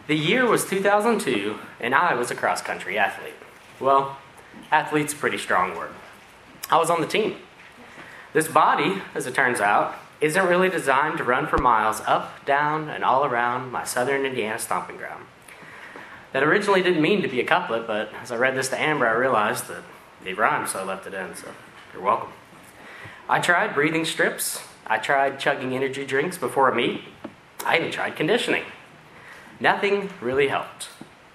The year was 2002, and I was a cross-country athlete. Well, athlete's a pretty strong word. I was on the team. This body, as it turns out, isn't really designed to run for miles up, down, and all around my southern Indiana stomping ground. That originally didn't mean to be a couplet, but as I read this to Amber, I realized that it rhymed, so I left it in, so you're welcome. I tried breathing strips. I tried chugging energy drinks before a meet. I even tried conditioning. Nothing really helped.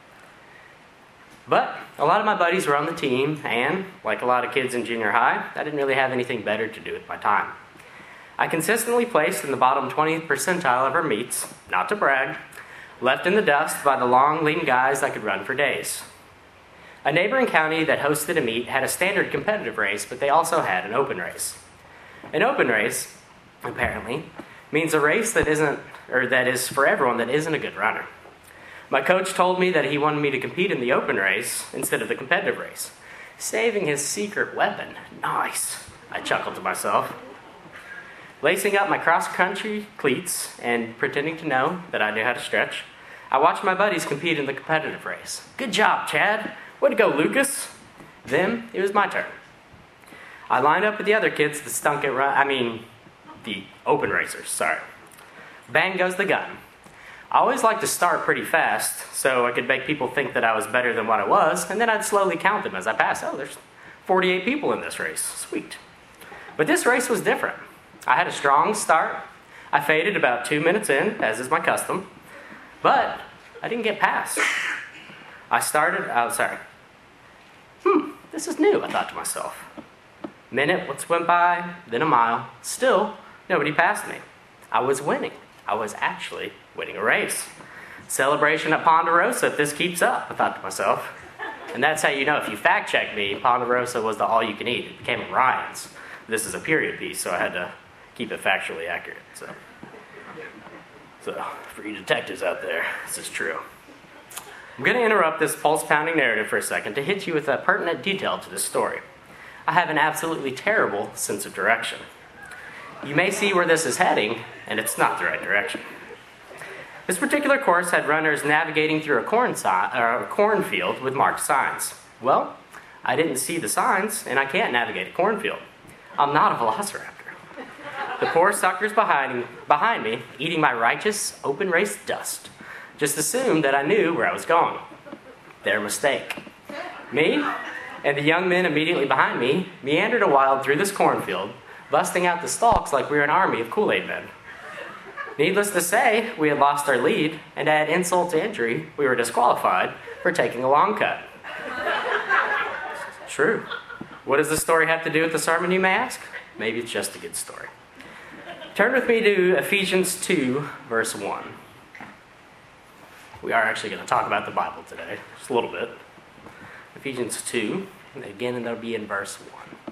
But a lot of my buddies were on the team, and like a lot of kids in junior high, I didn't really have anything better to do with my time. I consistently placed in the bottom 20th percentile of our meets, not to brag, left in the dust by the long, lean guys that could run for days. A neighboring county that hosted a meet had a standard competitive race, but they also had an open race. An open race, apparently, means a race that is for everyone that isn't a good runner. My coach told me that he wanted me to compete in the open race instead of the competitive race. Saving his secret weapon. Nice, I chuckled to myself. Lacing up my cross-country cleats and pretending to know that I knew how to stretch, I watched my buddies compete in the competitive race. Good job, Chad. Way to go, Lucas. Then it was my turn. I lined up with the other kids that stunk at the open racers, sorry. Bang goes the gun. I always liked to start pretty fast so I could make people think that I was better than what I was, and then I'd slowly count them as I passed. Oh, there's 48 people in this race. Sweet. But this race was different. I had a strong start. I faded about 2 minutes in, as is my custom, but I didn't get past. This is new, I thought to myself. Minute went by, then a mile. Still, nobody passed me. I was winning. I was actually winning a race. Celebration at Ponderosa if this keeps up, I thought to myself. And that's how you know, if you fact check me, Ponderosa was the all-you-can-eat. It became Ryan's. This is a period piece, so I had to keep it factually accurate. So for you detectives out there, this is true. I'm going to interrupt this pulse-pounding narrative for a second to hit you with a pertinent detail to this story. I have an absolutely terrible sense of direction. You may see where this is heading, and it's not the right direction. This particular course had runners navigating through a cornfield with marked signs. Well, I didn't see the signs, and I can't navigate a cornfield. I'm not a velociraptor. The poor suckers behind me, eating my righteous open race dust, just assumed that I knew where I was going. Their mistake. Me and the young men immediately behind me meandered a while through this cornfield, busting out the stalks like we were an army of Kool-Aid men. Needless to say, we had lost our lead, and to add insult to injury, we were disqualified for taking a long cut. True. What does this story have to do with the sermon, you may ask? Maybe it's just a good story. Turn with me to Ephesians 2, verse 1. We are actually going to talk about the Bible today, just a little bit. Ephesians 2, and again, and that'll be in verse 1.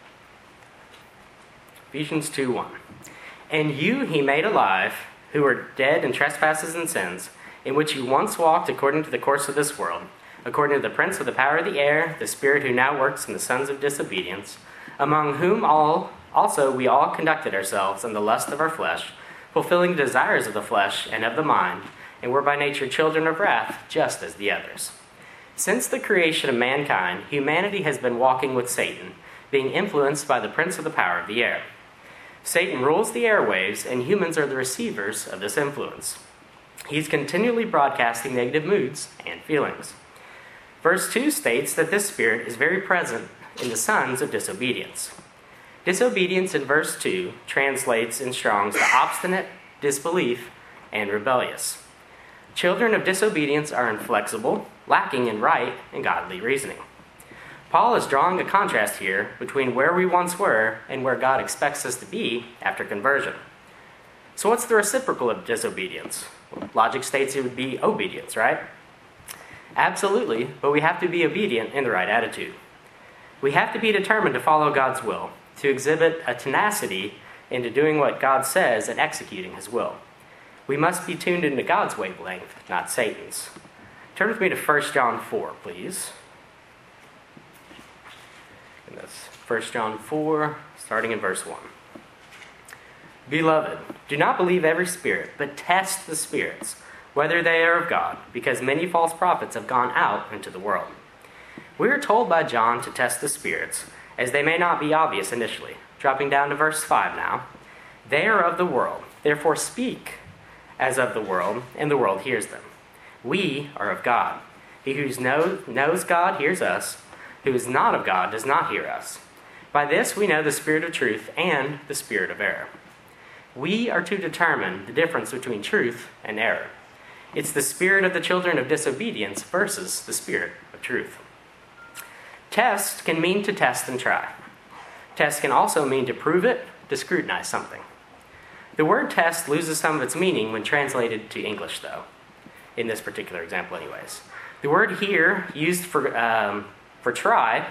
Ephesians 2:1. And you he made alive, who were dead in trespasses and sins, in which you once walked according to the course of this world, according to the prince of the power of the air, the spirit who now works in the sons of disobedience, among whom also we all conducted ourselves in the lust of our flesh, fulfilling the desires of the flesh and of the mind, and were by nature children of wrath, just as the others. Since the creation of mankind, humanity has been walking with Satan, being influenced by the prince of the power of the air. Satan rules the airwaves, and humans are the receivers of this influence. He's continually broadcasting negative moods and feelings. Verse 2 states that this spirit is very present in the sons of disobedience. Disobedience in verse 2 translates in Strong's to obstinate, disbelief, and rebellious. Children of disobedience are inflexible, lacking in right and godly reasoning. Paul is drawing a contrast here between where we once were and where God expects us to be after conversion. So what's the reciprocal of disobedience? Well, logic states it would be obedience, right? Absolutely, but we have to be obedient in the right attitude. We have to be determined to follow God's will, to exhibit a tenacity into doing what God says and executing his will. We must be tuned into God's wavelength, not Satan's. Turn with me to 1 John 4, please. And that's 1 John 4, starting in verse 1. Beloved, do not believe every spirit, but test the spirits, whether they are of God, because many false prophets have gone out into the world. We are told by John to test the spirits, as they may not be obvious initially. Dropping down to verse 5 now. They are of the world, therefore speak as of the world, and the world hears them. We are of God. He who knows God hears us. Who is not of God does not hear us. By this we know the spirit of truth and the spirit of error. We are to determine the difference between truth and error. It's the spirit of the children of disobedience versus the spirit of truth. Test can mean to test and try. Test can also mean to prove it, to scrutinize something. The word test loses some of its meaning when translated to English, though, in this particular example anyways. The word here used for try,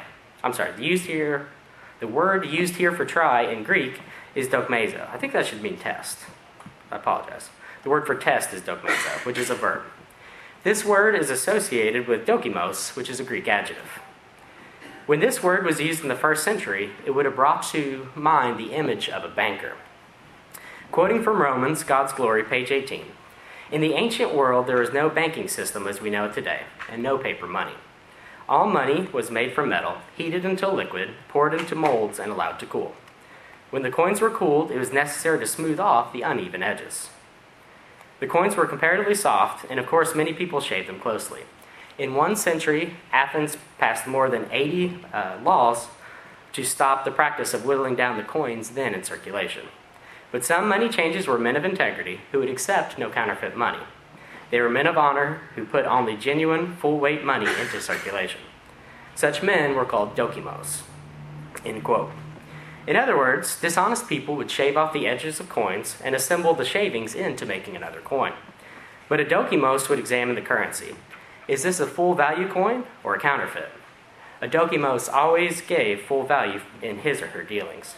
the word used here for try in Greek is dokmezo. I think that should mean test. I apologize. The word for test is dokmezo, which is a verb. This word is associated with dokimos, which is a Greek adjective. When this word was used in the first century, it would have brought to mind the image of a banker. Quoting from Romans, God's Glory, page 18. In the ancient world, there was no banking system as we know it today, and no paper money. All money was made from metal, heated until liquid, poured into molds, and allowed to cool. When the coins were cooled, it was necessary to smooth off the uneven edges. The coins were comparatively soft, and of course many people shaved them closely. In 1 century, Athens passed more than 80 laws to stop the practice of whittling down the coins then in circulation. But some money changers were men of integrity who would accept no counterfeit money. They were men of honor who put only genuine, full-weight money into circulation. Such men were called dokimos. End quote. In other words, dishonest people would shave off the edges of coins and assemble the shavings into making another coin. But a dokimos would examine the currency. Is this a full value coin or a counterfeit? A dokimos always gave full value in his or her dealings.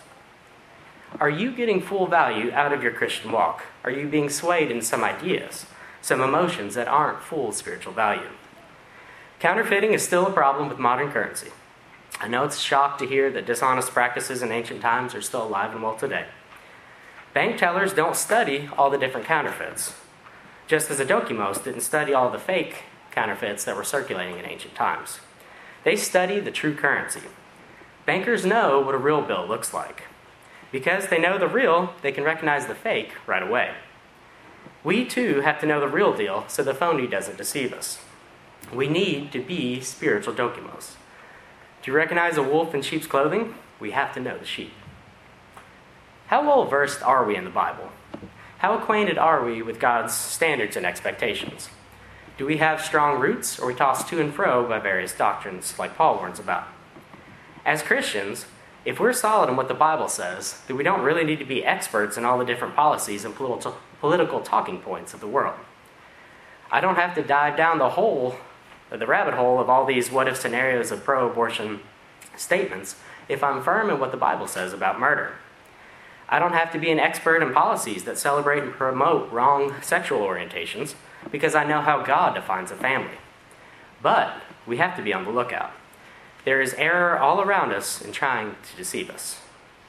Are you getting full value out of your Christian walk? Are you being swayed in some ideas, some emotions that aren't full spiritual value? Counterfeiting is still a problem with modern currency. I know it's a shock to hear that dishonest practices in ancient times are still alive and well today. Bank tellers don't study all the different counterfeits, just as a dokimos didn't study all the fake counterfeits that were circulating in ancient times. They study the true currency. Bankers know what a real bill looks like. Because they know the real, they can recognize the fake right away. We too have to know the real deal so the phony doesn't deceive us. We need to be spiritual dokimos. To recognize a wolf in sheep's clothing, we have to know the sheep. How well versed are we in the Bible? How acquainted are we with God's standards and expectations? Do we have strong roots, or are we tossed to and fro by various doctrines like Paul warns about? As Christians, if we're solid in what the Bible says, then we don't really need to be experts in all the different policies and political talking points of the world. I don't have to dive down the rabbit hole of all these what-if scenarios of pro-abortion statements if I'm firm in what the Bible says about murder. I don't have to be an expert in policies that celebrate and promote wrong sexual orientations because I know how God defines a family. But we have to be on the lookout. There is error all around us in trying to deceive us.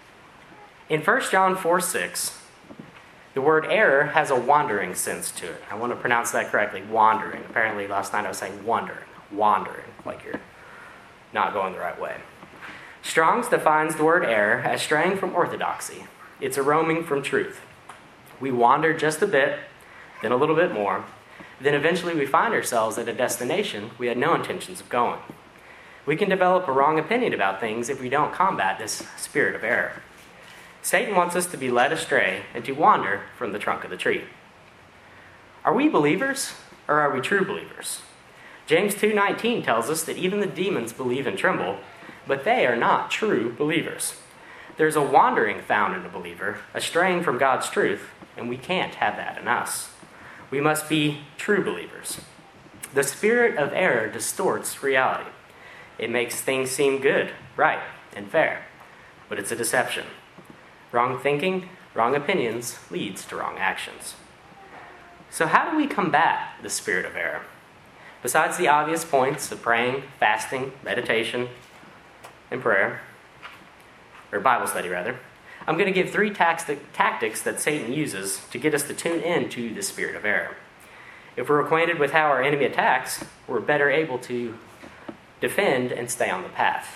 In 1 John 4:6, the word error has a wandering sense to it. I want to pronounce that correctly, wandering. Apparently last night I was saying wandering, like you're not going the right way. Strong's defines the word error as straying from orthodoxy. It's a roaming from truth. We wander just a bit, then a little bit more, then eventually we find ourselves at a destination we had no intentions of going. We can develop a wrong opinion about things if we don't combat this spirit of error. Satan wants us to be led astray and to wander from the trunk of the tree. Are we believers or are we true believers? James 2:19 tells us that even the demons believe and tremble, but they are not true believers. There's a wandering found in a believer, a straying from God's truth, and we can't have that in us. We must be true believers. The spirit of error distorts reality. It makes things seem good, right, and fair, but it's a deception. Wrong thinking, wrong opinions leads to wrong actions. So how do we combat the spirit of error? Besides the obvious points of praying, fasting, meditation, and prayer, or Bible study rather, I'm going to give 3 tactics that Satan uses to get us to tune in to the spirit of error. If we're acquainted with how our enemy attacks, we're better able to defend and stay on the path.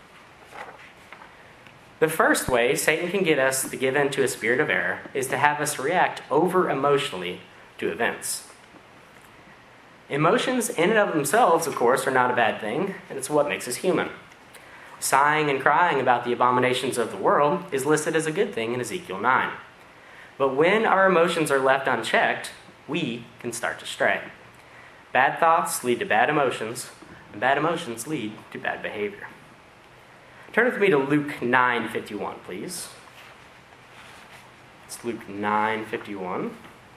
The first way Satan can get us to give in to a spirit of error is to have us react over-emotionally to events. Emotions in and of themselves, of course, are not a bad thing, and it's what makes us human. Sighing and crying about the abominations of the world is listed as a good thing in Ezekiel 9. But when our emotions are left unchecked, we can start to stray. Bad thoughts lead to bad emotions, and bad emotions lead to bad behavior. Turn with me to Luke 9:51, please. It's Luke 9:51.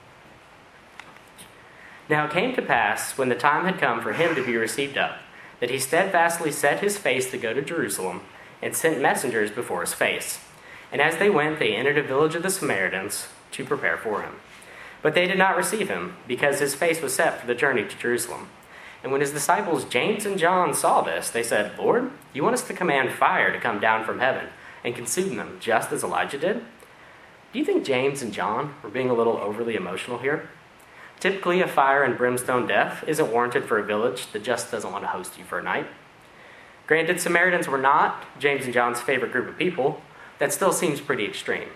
Now it came to pass, when the time had come for him to be received up, that he steadfastly set his face to go to Jerusalem, and sent messengers before his face. And as they went, they entered a village of the Samaritans to prepare for him. But they did not receive him, because his face was set for the journey to Jerusalem. And when his disciples James and John saw this, they said, Lord, you want us to command fire to come down from heaven and consume them, just as Elijah did? Do you think James and John were being a little overly emotional here? Typically, a fire and brimstone death isn't warranted for a village that just doesn't want to host you for a night. Granted, Samaritans were not James and John's favorite group of people. That still seems pretty extreme.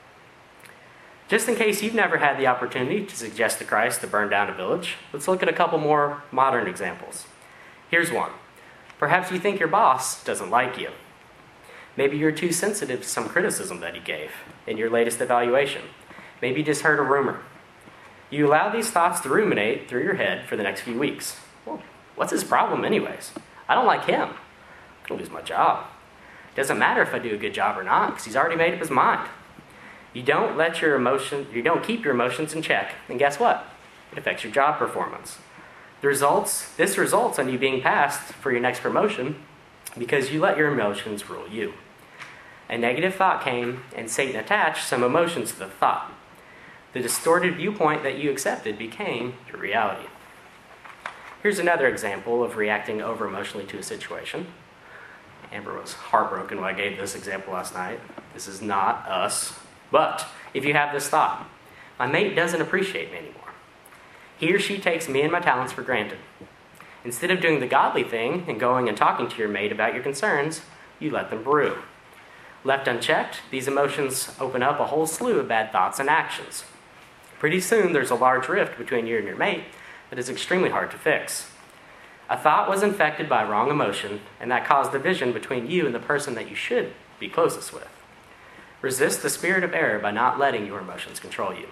Just in case you've never had the opportunity to suggest to Christ to burn down a village, let's look at a couple more modern examples. Here's one. Perhaps you think your boss doesn't like you. Maybe you're too sensitive to some criticism that he gave in your latest evaluation. Maybe you just heard a rumor. You allow these thoughts to ruminate through your head for the next few weeks. Well, what's his problem anyways? I don't like him. I'm going to lose my job. It doesn't matter if I do a good job or not, because he's already made up his mind. You don't keep your emotions in check, and guess what? It affects your job performance. This results in you being passed for your next promotion because you let your emotions rule you. A negative thought came, and Satan attached some emotions to the thought. The distorted viewpoint that you accepted became your reality. Here's another example of reacting over-emotionally to a situation. Amber was heartbroken when I gave this example last night. This is not us. But if you have this thought, my mate doesn't appreciate me anymore. He or she takes me and my talents for granted. Instead of doing the godly thing and going and talking to your mate about your concerns, you let them brew. Left unchecked, these emotions open up a whole slew of bad thoughts and actions. Pretty soon, there's a large rift between you and your mate that is extremely hard to fix. A thought was infected by wrong emotion, and that caused division between you and the person that you should be closest with. Resist the spirit of error by not letting your emotions control you.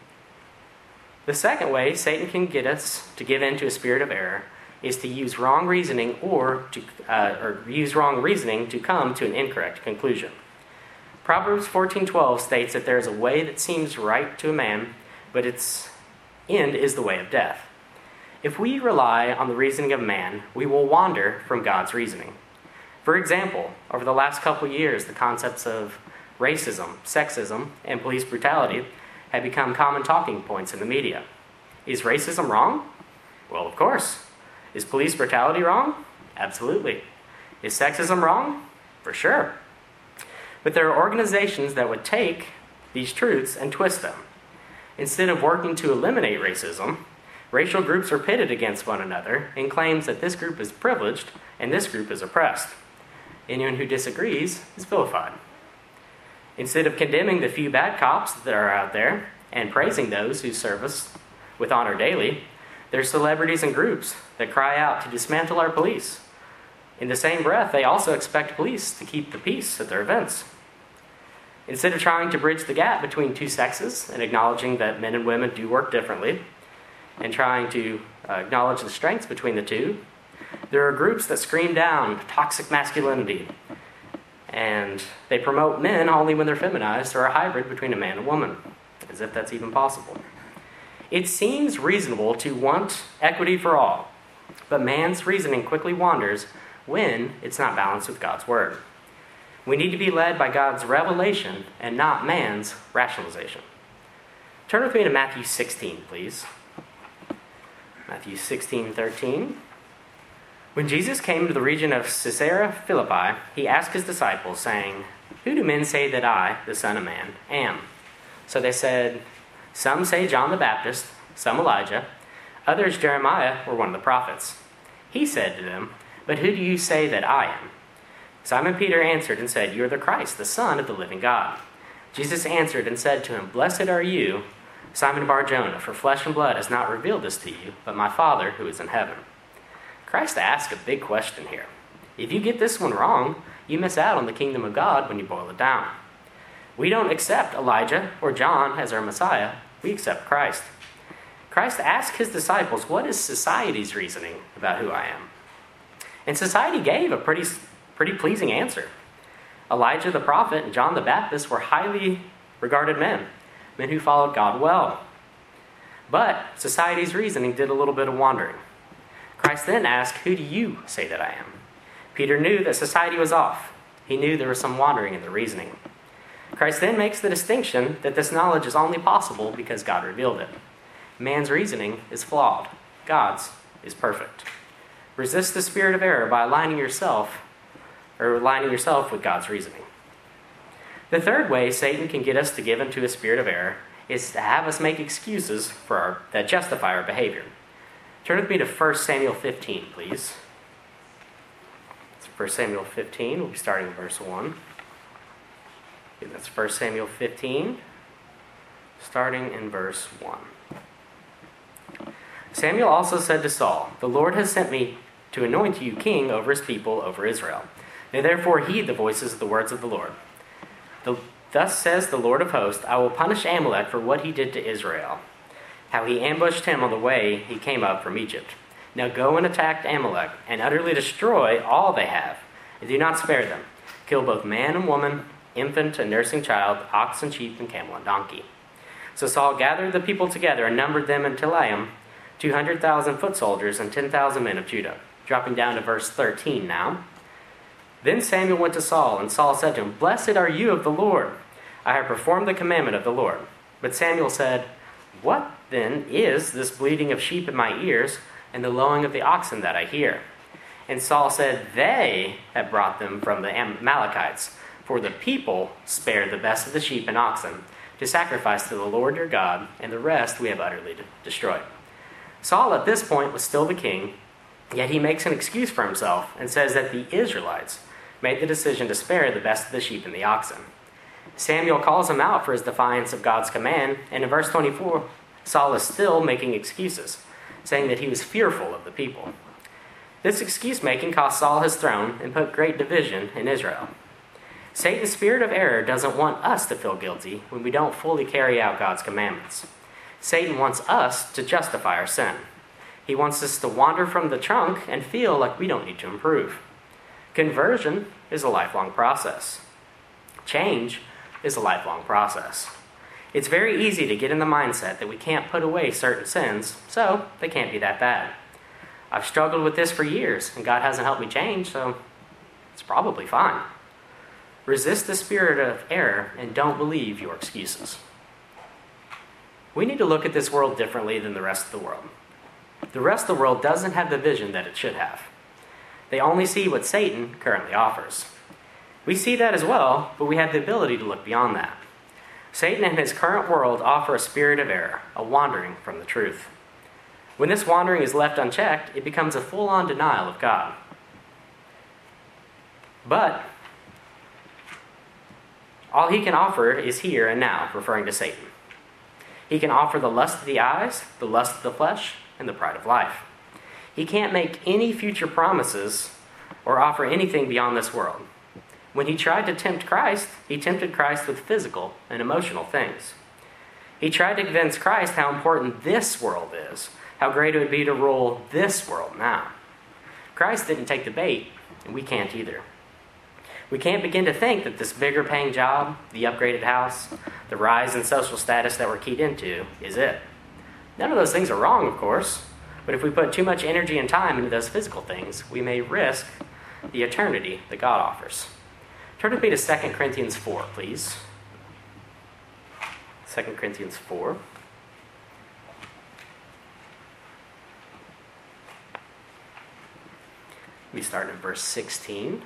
The second way Satan can get us to give in to a spirit of error is to use wrong reasoning or use wrong reasoning to come to an incorrect conclusion. Proverbs 14:12 states that there is a way that seems right to a man, but its end is the way of death. If we rely on the reasoning of man, we will wander from God's reasoning. For example, over the last couple years, the concepts of racism, sexism, and police brutality have become common talking points in the media. Is racism wrong? Well, of course. Is police brutality wrong? Absolutely. Is sexism wrong? For sure. But there are organizations that would take these truths and twist them. Instead of working to eliminate racism, racial groups are pitted against one another in claims that this group is privileged and this group is oppressed. Anyone who disagrees is vilified. Instead of condemning the few bad cops that are out there and praising those who serve us with honor daily, there's celebrities and groups that cry out to dismantle our police. In the same breath, they also expect police to keep the peace at their events. Instead of trying to bridge the gap between two sexes and acknowledging that men and women do work differently and trying to acknowledge the strengths between the two, there are groups that scream down toxic masculinity, and they promote men only when they're feminized or a hybrid between a man and woman, as if that's even possible. It seems reasonable to want equity for all, but man's reasoning quickly wanders when it's not balanced with God's word. We need to be led by God's revelation and not man's rationalization. Turn with me to Matthew 16, please. Matthew 16:13. When Jesus came to the region of Caesarea Philippi, he asked his disciples, saying, "Who do men say that I, the Son of Man, am?" So they said, "Some say John the Baptist, some Elijah, Others, Jeremiah, were one of the prophets. He said to them, "But who do you say that I am?" Simon Peter answered and said, "You are the Christ, the Son of the living God." Jesus answered and said to him, "Blessed are you, Simon Bar-Jonah, for flesh and blood has not revealed this to you, but my Father who is in heaven." Christ asks a big question here. If you get this one wrong, you miss out on the kingdom of God when you boil it down. We don't accept Elijah or John as our Messiah. We accept Christ. Christ asked his disciples, "What is society's reasoning about who I am?" And society gave a pretty pleasing answer. Elijah the prophet and John the Baptist were highly regarded men who followed God well. But society's reasoning did a little bit of wandering. Christ then asked, "Who do you say that I am?" Peter knew that society was off. He knew there was some wandering in the reasoning. Christ then makes the distinction that this knowledge is only possible because God revealed it. Man's reasoning is flawed. God's is perfect. Resist the spirit of error by aligning yourself with God's reasoning. The third way Satan can get us to give into a spirit of error is to have us make excuses that justify our behavior. Turn with me to 1 Samuel 15, please. It's 1 Samuel 15. We'll be starting in verse 1. Okay, that's 1 Samuel 15, starting in verse 1. Samuel also said to Saul, "The Lord has sent me to anoint you king over his people, over Israel. Now therefore heed the voices of the words of the Lord. Thus says the Lord of hosts, I will punish Amalek for what he did to Israel, how he ambushed him on the way he came up from Egypt. Now go and attack Amalek, and utterly destroy all they have, and do not spare them. Kill both man and woman, infant and nursing child, ox and sheep, and camel and donkey." So Saul gathered the people together and numbered them in Telaim, 200,000 foot soldiers and 10,000 men of Judah. Dropping down to verse 13 now. Then Samuel went to Saul, and Saul said to him, "Blessed are you of the Lord. I have performed the commandment of the Lord." But Samuel said, "What then is this bleating of sheep in my ears, and the lowing of the oxen that I hear?" And Saul said, "They have brought them from the Amalekites, for the people spared the best of the sheep and oxen to sacrifice to the Lord your God, and the rest we have utterly destroyed." Saul at this point was still the king, yet he makes an excuse for himself and says that the Israelites made the decision to spare the best of the sheep and the oxen. Samuel calls him out for his defiance of God's command, and in verse 24, Saul is still making excuses, saying that he was fearful of the people. This excuse-making cost Saul his throne and put great division in Israel. Satan's spirit of error doesn't want us to feel guilty when we don't fully carry out God's commandments. Satan wants us to justify our sin. He wants us to wander from the trunk and feel like we don't need to improve. Conversion is a lifelong process. Change is a lifelong process. It's very easy to get in the mindset that we can't put away certain sins, so they can't be that bad. I've struggled with this for years, and God hasn't helped me change, so it's probably fine. Resist the spirit of error and don't believe your excuses. We need to look at this world differently than the rest of the world. The rest of the world doesn't have the vision that it should have. They only see what Satan currently offers. We see that as well, but we have the ability to look beyond that. Satan and his current world offer a spirit of error, a wandering from the truth. When this wandering is left unchecked, it becomes a full-on denial of God. But all he can offer is here and now, referring to Satan. He can offer the lust of the eyes, the lust of the flesh, and the pride of life. He can't make any future promises or offer anything beyond this world. When he tried to tempt Christ, he tempted Christ with physical and emotional things. He tried to convince Christ how important this world is, how great it would be to rule this world now. Christ didn't take the bait, and we can't either. We can't begin to think that this bigger paying job, the upgraded house, the rise in social status that we're keyed into is it. None of those things are wrong, of course, but if we put too much energy and time into those physical things, we may risk the eternity that God offers. Turn with me to 2 Corinthians 4, please. 2 Corinthians 4. We start in verse 16.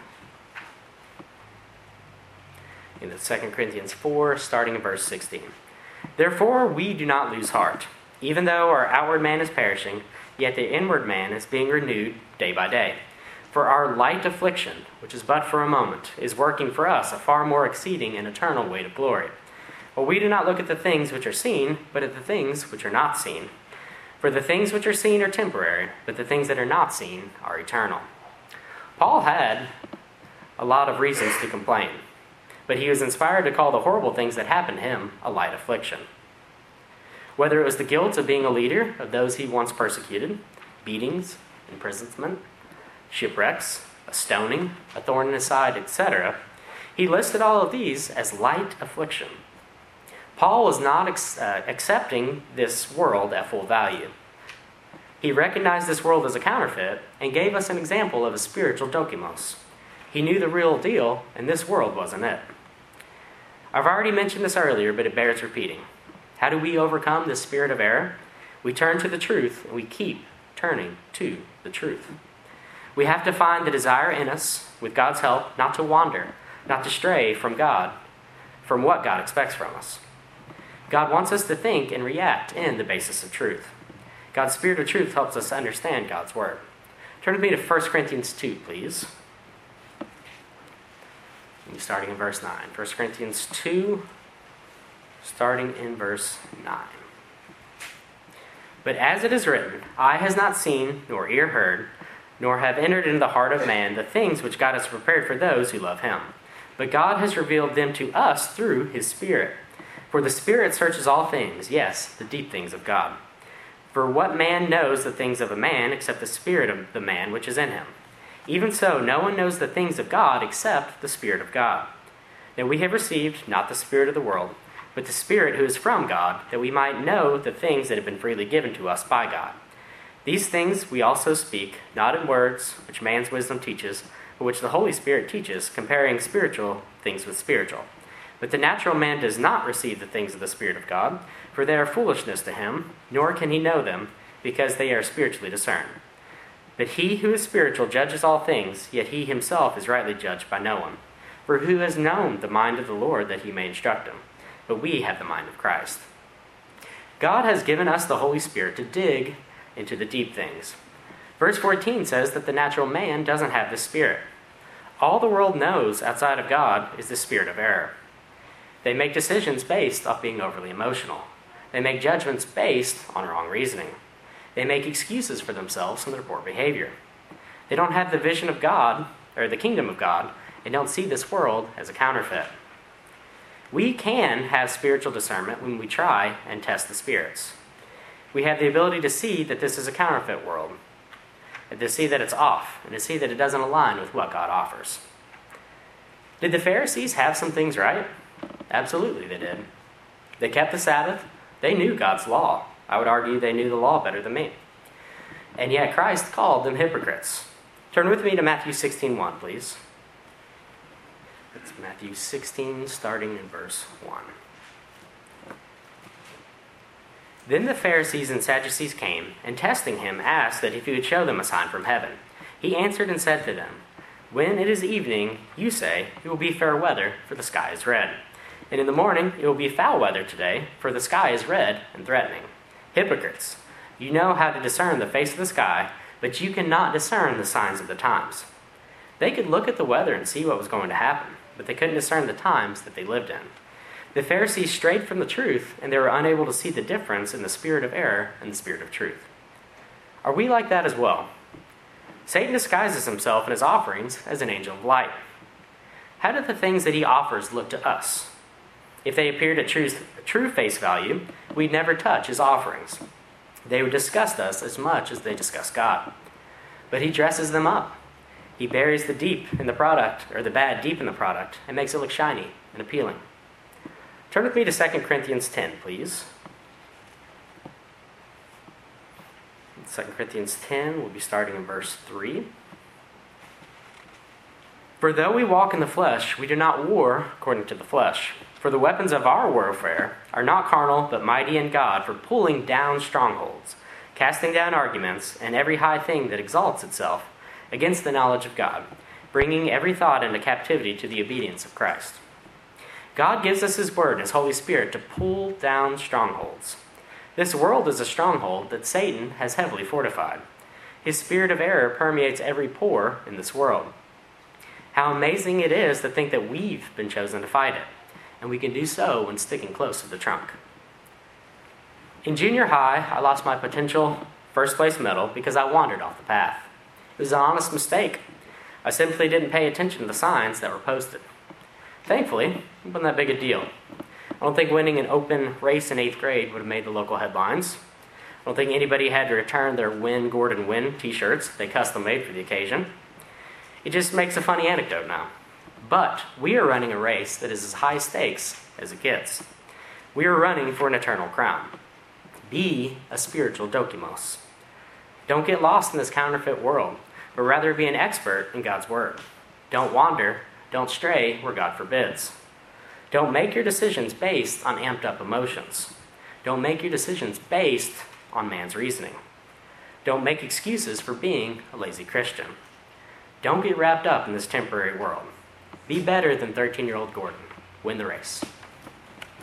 In the 2 Corinthians 4, starting in verse 16. "Therefore we do not lose heart. Even though our outward man is perishing, yet the inward man is being renewed day by day. For our light affliction, which is but for a moment, is working for us a far more exceeding and eternal weight of glory. For we do not look at the things which are seen, but at the things which are not seen. For the things which are seen are temporary, but the things that are not seen are eternal. Paul had a lot of reasons to complain, but he was inspired to call the horrible things that happened to him a light affliction. Whether it was the guilt of being a leader of those he once persecuted, beatings, imprisonment, shipwrecks, a stoning, a thorn in his side, etc., he listed all of these as light affliction. Paul was not accepting this world at full value. He recognized this world as a counterfeit and gave us an example of a spiritual dokimos. He knew the real deal, and this world wasn't it. I've already mentioned this earlier, but it bears repeating. How do we overcome this spirit of error? We turn to the truth, and we keep turning to the truth. We have to find the desire in us, with God's help, not to wander, not to stray from God, from what God expects from us. God wants us to think and react in the basis of truth. God's Spirit of truth helps us understand God's Word. Turn with me to 1 Corinthians 2, please. Starting in verse 9. 1 Corinthians 2, starting in verse 9. But as it is written, eye has not seen, nor ear heard, nor have entered into the heart of man the things which God has prepared for those who love him. But God has revealed them to us through his Spirit. For the Spirit searches all things, yes, the deep things of God. For what man knows the things of a man except the spirit of the man which is in him? Even so, no one knows the things of God except the Spirit of God. Now we have received not the spirit of the world, but the Spirit who is from God, that we might know the things that have been freely given to us by God. These things we also speak, not in words which man's wisdom teaches, but which the Holy Spirit teaches, comparing spiritual things with spiritual. But the natural man does not receive the things of the Spirit of God, for they are foolishness to him, nor can he know them, because they are spiritually discerned. But he who is spiritual judges all things, yet he himself is rightly judged by no one. For who has known the mind of the Lord that he may instruct him? But we have the mind of Christ. God has given us the Holy Spirit to dig into the deep things. Verse 14 says that the natural man doesn't have the Spirit. All the world knows outside of God is the spirit of error. They make decisions based off being overly emotional. They make judgments based on wrong reasoning. They make excuses for themselves and their poor behavior. They don't have the vision of God, or the kingdom of God, and don't see this world as a counterfeit. We can have spiritual discernment when we try and test the spirits. We have the ability to see that this is a counterfeit world, and to see that it's off, and to see that it doesn't align with what God offers. Did the Pharisees have some things right? Absolutely they did. They kept the Sabbath. They knew God's law. I would argue they knew the law better than me. And yet Christ called them hypocrites. Turn with me to Matthew 16:1, please. It's Matthew 16, starting in verse 1. Then the Pharisees and Sadducees came, and testing him, asked that if he would show them a sign from heaven. He answered and said to them, when it is evening, you say, it will be fair weather, for the sky is red. And in the morning, it will be foul weather today, for the sky is red and threatening. Hypocrites, you know how to discern the face of the sky, but you cannot discern the signs of the times. They could look at the weather and see what was going to happen, but they couldn't discern the times that they lived in. The Pharisees strayed from the truth, and they were unable to see the difference in the spirit of error and the spirit of truth. Are we like that as well? Satan disguises himself and his offerings as an angel of light. How do the things that he offers look to us? If they appeared at true face value, we'd never touch his offerings. They would disgust us as much as they disgust God. But he dresses them up. He buries the deep in the product, or the bad deep in the product, and makes it look shiny and appealing. Turn with me to 2 Corinthians 10, please. 2 Corinthians 10, we'll be starting in verse 3. For though we walk in the flesh, we do not war according to the flesh. For the weapons of our warfare are not carnal, but mighty in God for pulling down strongholds, casting down arguments, and every high thing that exalts itself against the knowledge of God, bringing every thought into captivity to the obedience of Christ. God gives us his word and his Holy Spirit to pull down strongholds. This world is a stronghold that Satan has heavily fortified. His spirit of error permeates every pore in this world. How amazing it is to think that we've been chosen to fight it, and we can do so when sticking close to the trunk. In junior high, I lost my potential first place medal because I wandered off the path. It was an honest mistake. I simply didn't pay attention to the signs that were posted. Thankfully, it wasn't that big a deal. I don't think winning an open race in 8th grade would have made the local headlines. I don't think anybody had to return their Win Gordon Win t-shirts they custom made for the occasion. It just makes a funny anecdote now. But we are running a race that is as high stakes as it gets. We are running for an eternal crown. Be a spiritual dokimos. Don't get lost in this counterfeit world, but rather be an expert in God's word. Don't wander, don't stray where God forbids. Don't make your decisions based on amped up emotions. Don't make your decisions based on man's reasoning. Don't make excuses for being a lazy Christian. Don't get wrapped up in this temporary world. Be better than 13-year-old Gordon. Win the race.